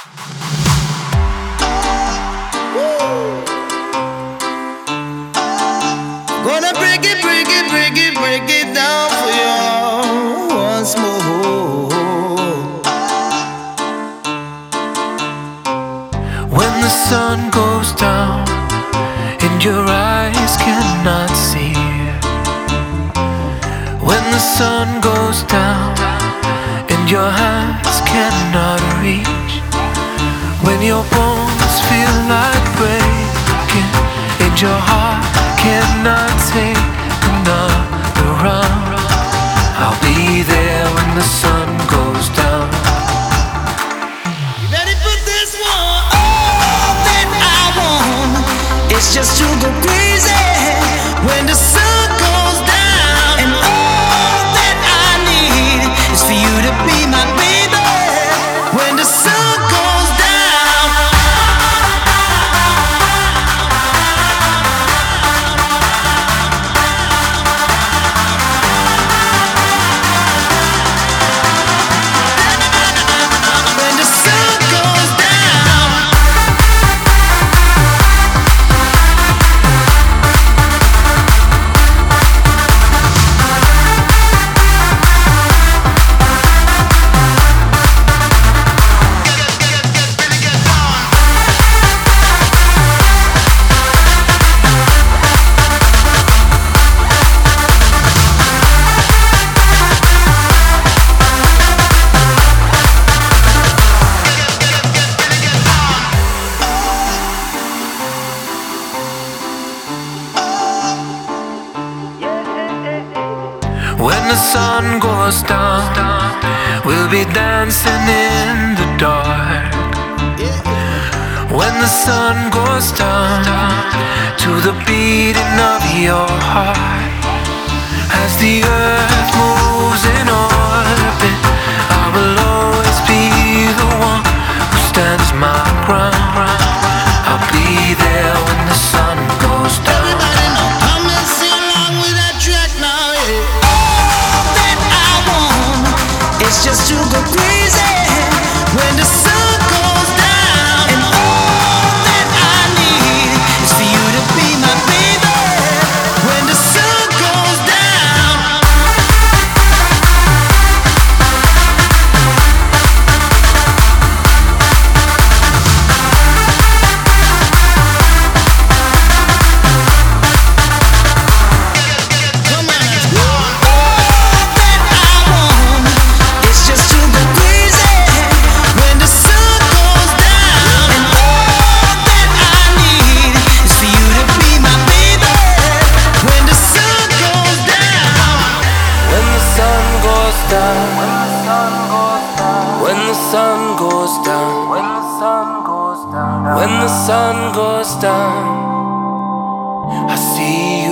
Gonna break it, break it, break it, break it down for you once more. When the sun goes down and your eyes cannot see, when the sun goes down and your hands cannot reach, when your bones feel like breaking and your heart cannot take another round, I'll be there when the sun goes down. You ready for this one? All that I want is just to go crazy when the sun goes down, and all that I need is for you to be my baby when the sun goes down. When the sun goes down. When the sun goes down, we'll be dancing in the dark. When the sun goes down, to the beating of your heart, as the earth moves in orbit, I will always be the one who stands my ground. I'll be there when the sun goes down. Everybody know, come and sing along with that track now, yeah. All that I want is just to go crazy when the sun goes down, and all that I need is for you to be my baby when the sun goes down. Come on, let's go. All that I want is just to go crazy when the sun goes down, and all that I need is for you to be my baby when the sun goes down. When the sun goes down, when the sun goes down, when the sun goes down, when the sun goes down, I see